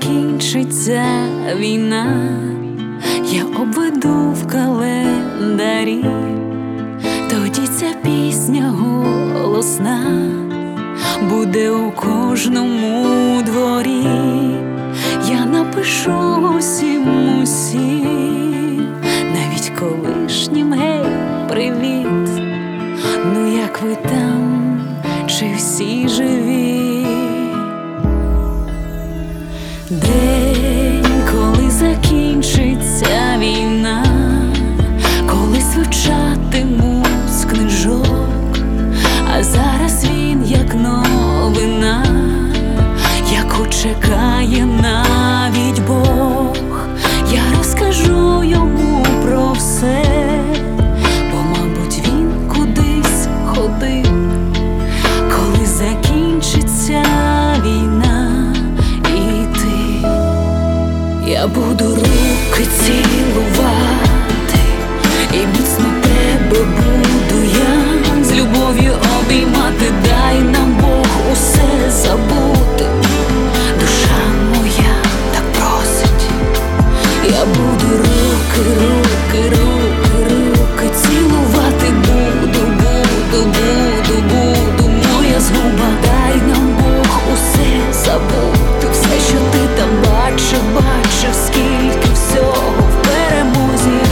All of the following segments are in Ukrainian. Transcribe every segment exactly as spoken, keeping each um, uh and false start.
закінчиться війна, я обведу в календарі, тоді ця пісня голосна буде у кожному дворі. Я напишу усім усім, навіть колишнім, гей, привіт. Ну як ви там, чи всі живі? День, коли закінчиться війна, коли звучатимуть з книжок, а зараз він як новина, яку чекає навіть Бог. Я розкажу йому про все, бо, мабуть, він кудись ходив, коли закінчиться війна. І ти, я буду руки цілувати, і міцно тебе буду я з любов'ю обіймати. Дай нам Бог усе забути, душа моя так просить. Я буду руки, руки, руки, руки цілувати, буду, буду, буду, буду, моя згуба. Дай нам Бог усе забути, все, що ти там бачив, бачив, скільки всього в перемозі.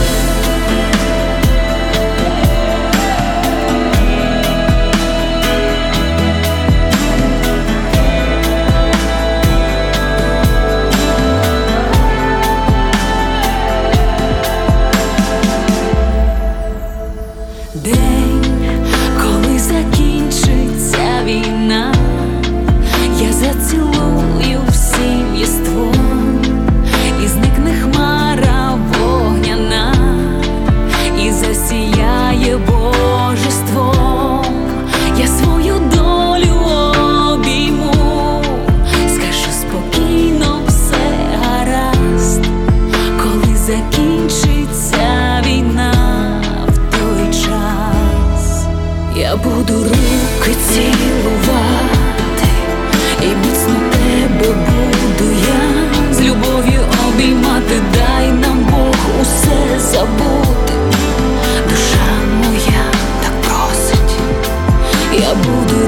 День, коли закінчиться війна, я зацілую всім єством, і зникне хмара вогняна, і засіяє божеством. Я свою долю обійму, скажу спокійно, все гаразд, коли закінчиться війна. Я буду руки цілувати, і міцно тебе буду я з любов'ю обіймати. Дай нам Бог усе забути, душа моя так просить. Я буду